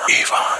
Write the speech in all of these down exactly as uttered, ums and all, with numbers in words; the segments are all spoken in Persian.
ایوان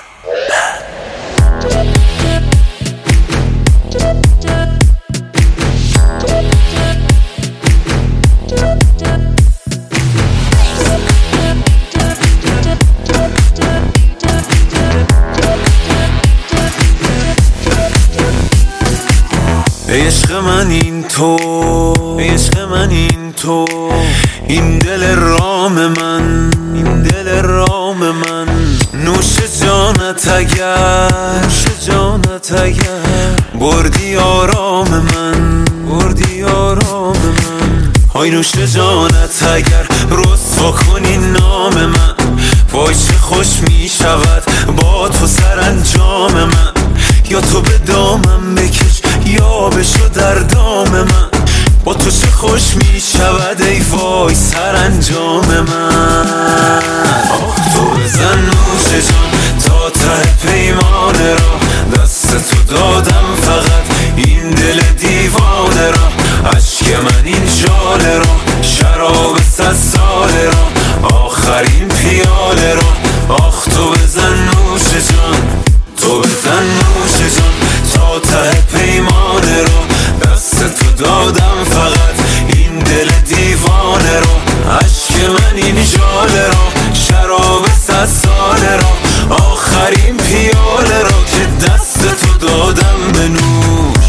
عشق من این تو، عشق من این تو، این دل رام من، این دل رام من، نوش جانت اگر، نوش جانت اگر بردی آرام من، بردی آرام من. های نوش جانت اگر رسوا کنی نام من، وای چه خوش می شود با تو سرانجام من. یا تو به دامم بکش یا بشو در دام من، با تو چه خوش می شود ای وای سرانجام من. آه تو بزن نوش جان تا ته پیمان را، دست تو دادم فقط این دل دیوانه را. عشق من این ژاله را، شراب صد ساله را، آخرین پیاله را. آخ تو بزن نوش جان، تو بزن نوش جان تا ته پیمانه رو، دست تو دادم فقط این دل دیوانه رو. عشق من این ژاله رو، شراب صد ساله رو، آخرین پیاله رو که دست تو دادم به نوش.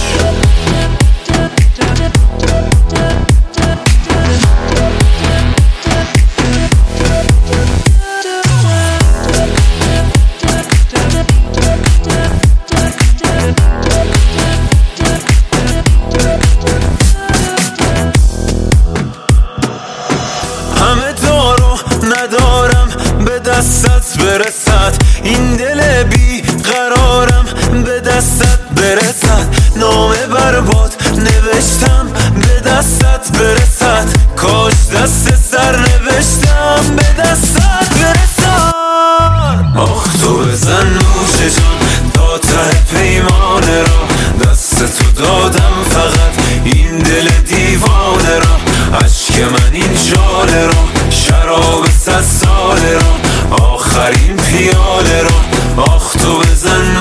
ندارم به دستت برسد، این دل بی قرارم به دستت برسد. نام برباد نوشتم به دستت برسد، کاش دست سر نوشتم به دستت برسد. آخ تو بزن نوش جان تا ته پیمانه را، دست تو دادم فقط این دل دیوانه را. عشق من این ژاله را، شراب صد ساله را، آخرین پیاله را. آخ تو بزن